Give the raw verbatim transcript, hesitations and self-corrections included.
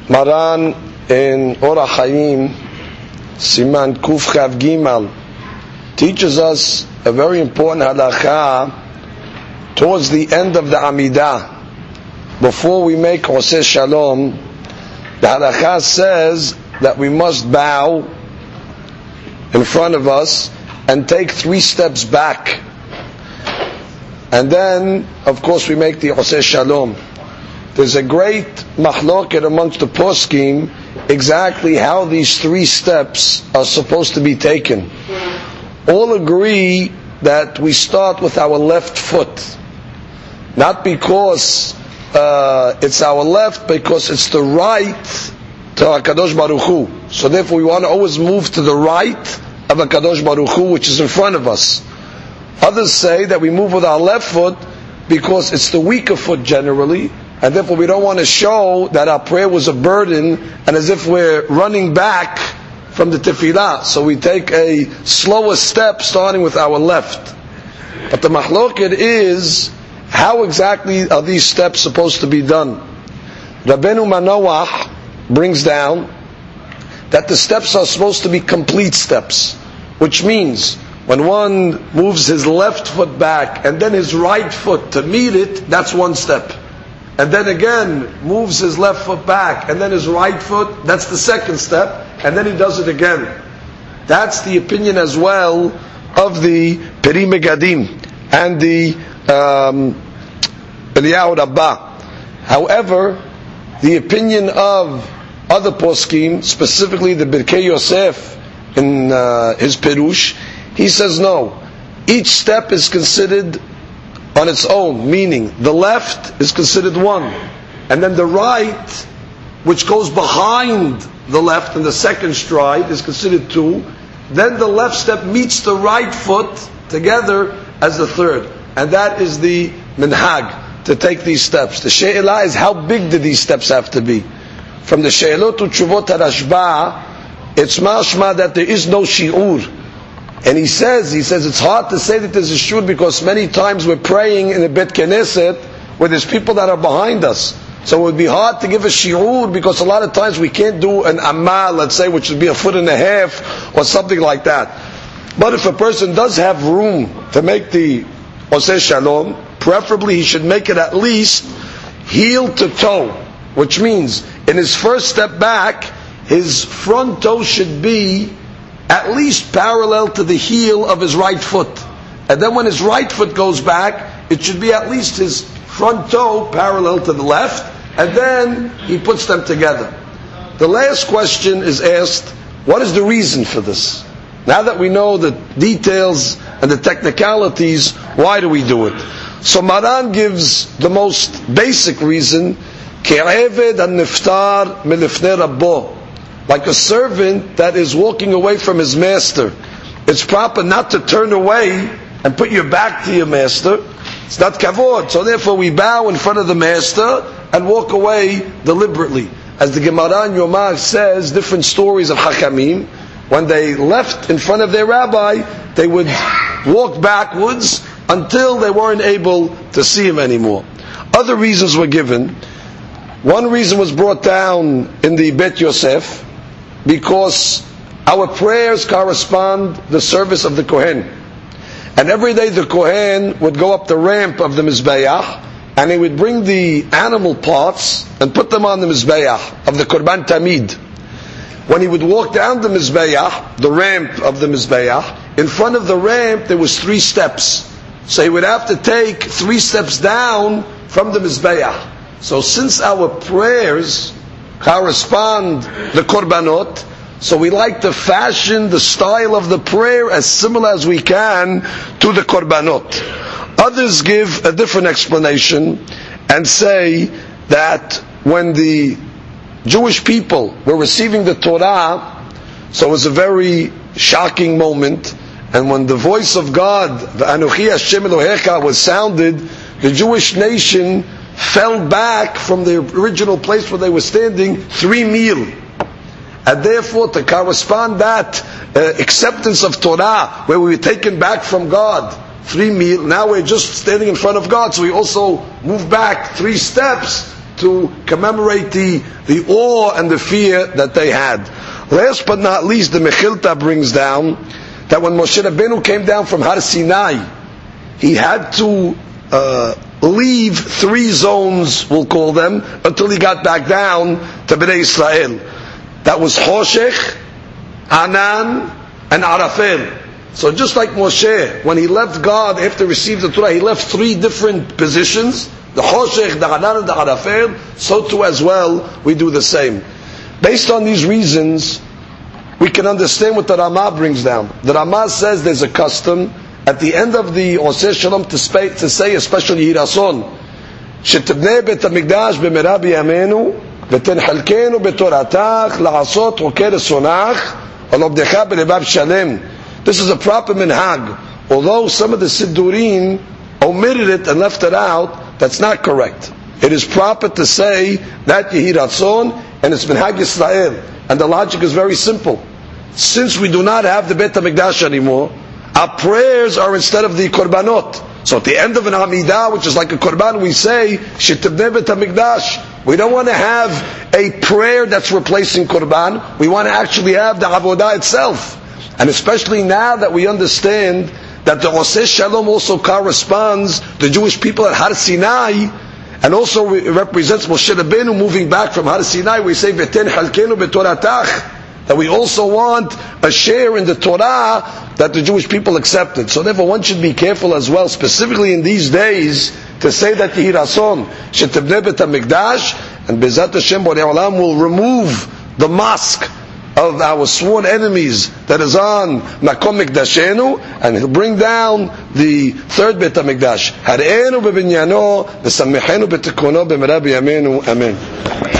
Maran in Orach Chaim, Siman Kuf Chav Gimal, teaches us a very important halakha towards the end of the Amidah. Before we make Oseh Shalom, the halakha says that we must bow in front of us and take three steps back. And then, of course, we make the Oseh Shalom. There's a great machloket amongst the poskim exactly how these three steps are supposed to be taken. All agree that we start with our left foot. Not because uh, it's our left, because it's the right to HaKadosh Baruch Hu. So therefore we want to always move to the right of HaKadosh Baruch Hu, which is in front of us. Others say that we move with our left foot because it's the weaker foot generally, and therefore we don't want to show that our prayer was a burden and as if we're running back from the tefillah. So we take a slower step starting with our left. But the mahloket is, how exactly are these steps supposed to be done? Rabbeinu Manoach brings down that the steps are supposed to be complete steps, which means when one moves his left foot back and then his right foot to meet it, that's one step. And then again moves his left foot back and then his right foot, that's the second step, and then he does it again. That's the opinion as well of the Peri Megadim and the um, Eliyahu Rabbah. However, the opinion of other poskim, specifically the Birkei Yosef in uh, his Perush, he says no. Each step is considered on its own, meaning the left is considered one, and then the right, which goes behind the left in the second stride, is considered two. Then the left step meets the right foot together as the third, and that is the minhag to take these steps. The she'elah is how big do these steps have to be? From the she'elot to tshuvot harashba, it's mashma that there is no shi'ur. And he says, he says it's hard to say that there's a shi'ur because many times we're praying in a Bet Knesset where there's people that are behind us. So it would be hard to give a shi'ur because a lot of times we can't do an amal, let's say, which would be a foot and a half or something like that. But if a person does have room to make the Oseh Shalom, preferably he should make it at least heel to toe, which means in his first step back, his front toe should be at least parallel to the heel of his right foot. And then when his right foot goes back, it should be at least his front toe parallel to the left, and then he puts them together. The last question is asked, what is the reason for this? Now that we know the details and the technicalities, why do we do it? So Maran gives the most basic reason, Ke'eved an-niftar milifnei rabbo, like a servant that is walking away from his master. It's proper not to turn away and put your back to your master. It's not kavod. So therefore we bow in front of the master and walk away deliberately. As the Gemara in Yomah says, different stories of Hakamim, when they left in front of their rabbi, they would walk backwards until they weren't able to see him anymore. Other reasons were given. One reason was brought down in the Bet Yosef, because our prayers correspond the service of the Kohen. And every day the Kohen would go up the ramp of the Mizbeach, and he would bring the animal parts and put them on the Mizbeach of the Korban Tamid. When he would walk down the Mizbeach, the ramp of the Mizbeach, in front of the ramp there was three steps. So he would have to take three steps down from the Mizbeach. So since our prayers correspond the korbanot, so we like to fashion the style of the prayer as similar as we can to the korbanot. Others give a different explanation and say that when the Jewish people were receiving the Torah, so it was a very shocking moment, and when the voice of God, the Anochi Hashem Elohecha, was sounded, the Jewish nation fell back from the original place where they were standing three mil. And therefore, to correspond that uh, acceptance of Torah, where we were taken back from God, three mil, now we're just standing in front of God, so we also move back three steps. to commemorate the, the awe and the fear that they had. Last but not least, the Mechilta brings down that when Moshe Rabbeinu came down from Har Sinai, he had to uh, leave three zones, we'll call them, until he got back down to Bnei Israel. That was Hoshech, Anan, and Arafel. So just like Moshe, when he left God after he received the Torah, he left three different positions, the Hoshech, the Anan, and the Arafel, so too as well, we do the same. Based on these reasons, we can understand what the Ramah brings down. The Ramah says there's a custom at the end of the Oseh Shalom to, sp- to say, especially Yirason, שתבנה בית המקדש במהרה בימינו ותנחלקנו בתורתך לעשות חוקי רצונך על עבדך בלבב שלם. This is a proper minhag. Although some of the Siddurim omitted it and left it out, that's not correct. It is proper to say that Yehi Ratzon, and it's minhag Yisrael. And the logic is very simple. Since we do not have the Beit HaMikdash anymore, our prayers are instead of the Korbanot. So at the end of an Amidah, which is like a Korban, we say, Shetibnei Beit HaMikdash. We don't want to have a prayer that's replacing Korban. We want to actually have the Avodah itself. And especially now that we understand that the Oseh Shalom also corresponds to the Jewish people at Har Sinai, and also represents Moshe Rabbeinu moving back from Har Sinai, we say, V'ten halkenu b'toratach, that we also want a share in the Torah that the Jewish people accepted. So therefore one should be careful as well, specifically in these days, to say that Yehi Ratzon, Shetibnei Beit HaMikdash, and Be'ezrat Hashem Borei Olam will remove the mosque of our sworn enemies that is on Makom Mikdashenu, and he'll bring down the third Beit HaMikdash. Har'enu bebinyano, v'samechenu b'tikono b'mera b'yameinu. Amen.